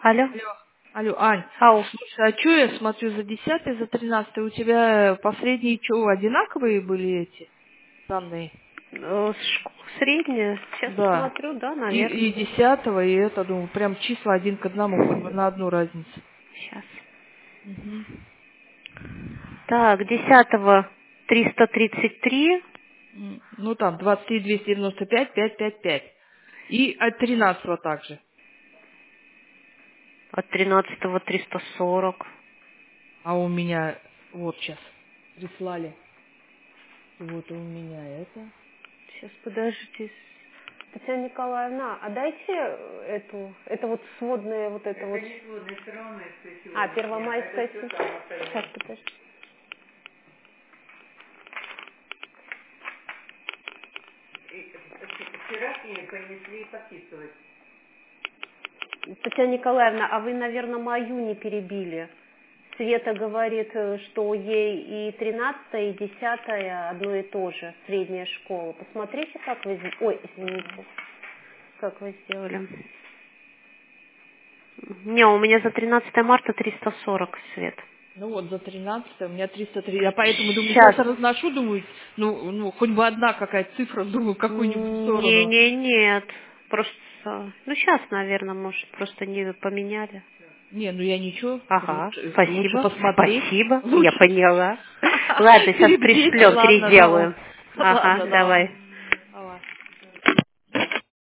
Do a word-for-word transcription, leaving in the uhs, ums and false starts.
Алло. Алло, алло, Ань, Ау. слушай, а что я смотрю за десятый, за тринадцатый, у тебя последние что, одинаковые были эти данные? Э, шк- Средняя. Сейчас Да. посмотрю, да, И, наверное. и десятого, и это, думаю, прям числа один к одному, хоть бы на одну разницу. Сейчас. Мгм. Так, десятого триста тридцать три. М, Ну там, двадцать три, двести девяносто пять, пять, пять, пять. И от тринадцатого также. От тринадцатого триста сорок. А у меня, вот сейчас, прислали. Вот у меня это. Сейчас, подождите. Татьяна Николаевна, а дайте эту, это вот сводная вот это, это вот. Не сводная, первомайская сегодня. А, первомайская сегодня. Сейчас, подожди. Вчера к ней принесли подписывать. Татьяна Николаевна, а вы, наверное, мою не перебили. Света говорит, что ей и тринадцатое, и десятое одно и то же, средняя школа. Посмотрите, как вы... Ой, извините, как вы сделали. Не, у меня за тринадцатое марта триста сорок, Свет. Ну вот, за тринадцатое, у меня триста три. Я поэтому думаю, Сейчас. сейчас разношу, думаю, ну, ну, хоть бы одна какая-то цифра, думаю, какую-нибудь в Не, сторону. не, нет. Просто, ну сейчас, наверное, может, просто не поменяли. Не, ну я ничего. Ага, Лучше, лучше спасибо, посмотреть. спасибо, я Лучше. поняла. Ладно, сейчас Перебдеть. пришлю, Ладно, давай. переделаю. Ага, Ладно, давай. давай.